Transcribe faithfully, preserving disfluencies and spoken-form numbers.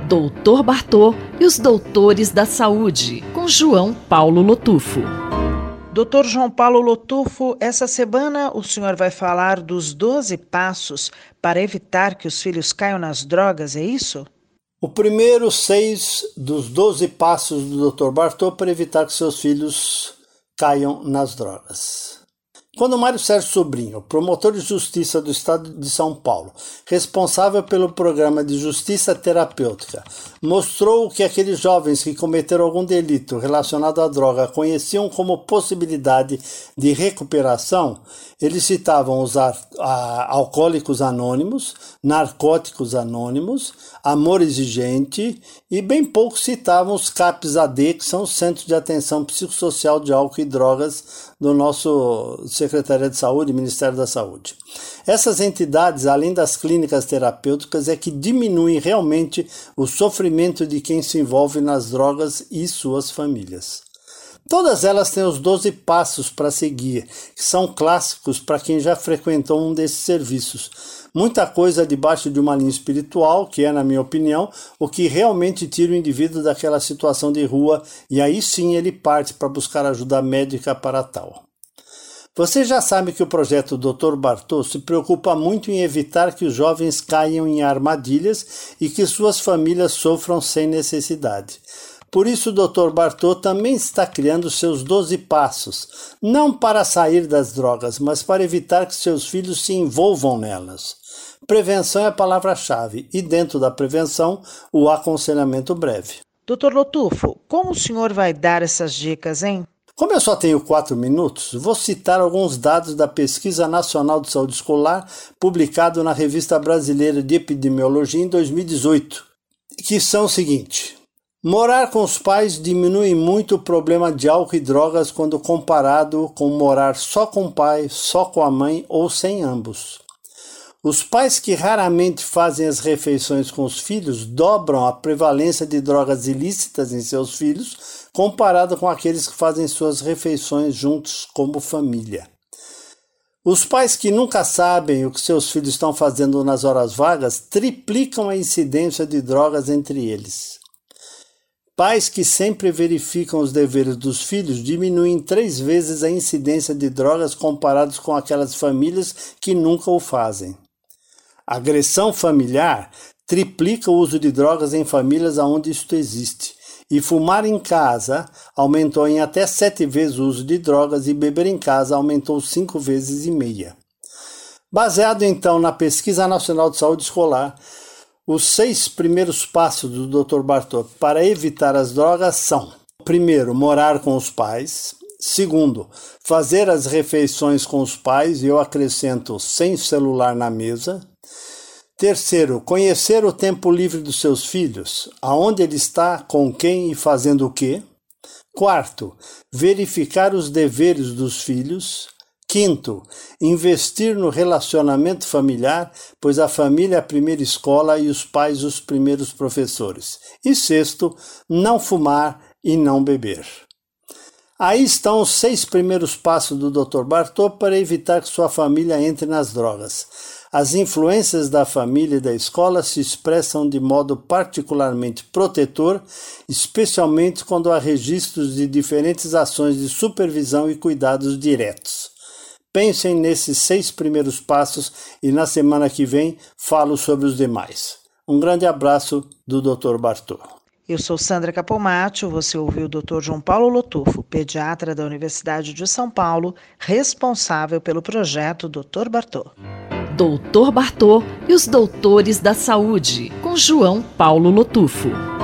doutor Bartô e os doutores da saúde, com João Paulo Lotufo. doutor João Paulo Lotufo, essa semana o senhor vai falar dos doze passos para evitar que os filhos caiam nas drogas, é isso? O primeiro seis dos doze passos do doutor Bartô para evitar que seus filhos caiam nas drogas. Quando Mário Sérgio Sobrinho, promotor de justiça do Estado de São Paulo, responsável pelo programa de justiça terapêutica, mostrou que aqueles jovens que cometeram algum delito relacionado à droga conheciam como possibilidade de recuperação, eles citavam os a, a, alcoólicos anônimos, narcóticos anônimos, amor exigente e bem pouco citavam os CAPS A D, que são os Centros de Atenção Psicossocial de Álcool e Drogas do nosso Secretaria de Saúde e Ministério da Saúde. Essas entidades, além das clínicas terapêuticas, é que diminuem realmente o sofrimento de quem se envolve nas drogas e suas famílias. Todas elas têm os doze passos para seguir, que são clássicos para quem já frequentou um desses serviços. Muita coisa debaixo de uma linha espiritual, que é, na minha opinião, o que realmente tira o indivíduo daquela situação de rua, e aí sim ele parte para buscar ajuda médica para tal. Você já sabe que o projeto doutor Bartô se preocupa muito em evitar que os jovens caiam em armadilhas e que suas famílias sofram sem necessidade. Por isso o doutor Bartô também está criando seus doze passos, não para sair das drogas, mas para evitar que seus filhos se envolvam nelas. Prevenção é a palavra-chave e dentro da prevenção, o aconselhamento breve. doutor Lotufo, como o senhor vai dar essas dicas, hein? Como eu só tenho quatro minutos, vou citar alguns dados da Pesquisa Nacional de Saúde Escolar, publicado na Revista Brasileira de Epidemiologia em dois mil e dezoito, que são o seguinte: morar com os pais diminui muito o problema de álcool e drogas quando comparado com morar só com o pai, só com a mãe ou sem ambos. Os pais que raramente fazem as refeições com os filhos dobram a prevalência de drogas ilícitas em seus filhos, comparado com aqueles que fazem suas refeições juntos como família. Os pais que nunca sabem o que seus filhos estão fazendo nas horas vagas triplicam a incidência de drogas entre eles. Pais que sempre verificam os deveres dos filhos diminuem três vezes a incidência de drogas comparados com aquelas famílias que nunca o fazem. A agressão familiar triplica o uso de drogas em famílias onde isto existe. E fumar em casa aumentou em até sete vezes o uso de drogas e beber em casa aumentou cinco vezes e meia. Baseado então na Pesquisa Nacional de Saúde Escolar, os seis primeiros passos do doutor Bartô para evitar as drogas são: primeiro, morar com os pais; segundo, fazer as refeições com os pais, e eu acrescento sem celular na mesa; terceiro, conhecer o tempo livre dos seus filhos, aonde ele está, com quem e fazendo o quê; quarto, verificar os deveres dos filhos; quinto, investir no relacionamento familiar, pois a família é a primeira escola e os pais os primeiros professores; e sexto, não fumar e não beber. Aí estão os seis primeiros passos do doutor Bartô para evitar que sua família entre nas drogas. As influências da família e da escola se expressam de modo particularmente protetor, especialmente quando há registros de diferentes ações de supervisão e cuidados diretos. Pensem nesses seis primeiros passos e na semana que vem falo sobre os demais. Um grande abraço do doutor Bartô. Eu sou Sandra Capomatto, você ouviu o doutor João Paulo Lotufo, pediatra da Universidade de São Paulo, responsável pelo projeto doutor Bartô. doutor Bartô e os doutores da saúde, com João Paulo Lotufo.